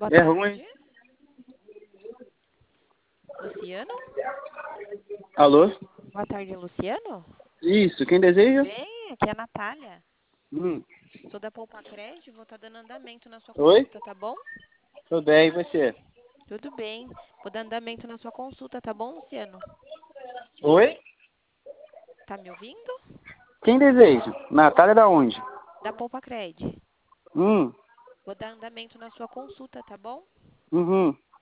Boa É ruim. tarde. Luciano? Alô? Boa tarde, Luciano? Isso, quem Tudo deseja? bem? Aqui é a Natália. Hum. Sou da Poupa Crédito e vou estar dando andamento na sua Oi? consulta, tá bom? Tô bem, e você? Tudo bem. Vou dar andamento na sua consulta, tá bom, Luciano? Oi? Tá me ouvindo? Quem deseja? Natália da onde? Da Poupa Crédito. Hum. Vou dar andamento na sua consulta, tá bom? Uhum.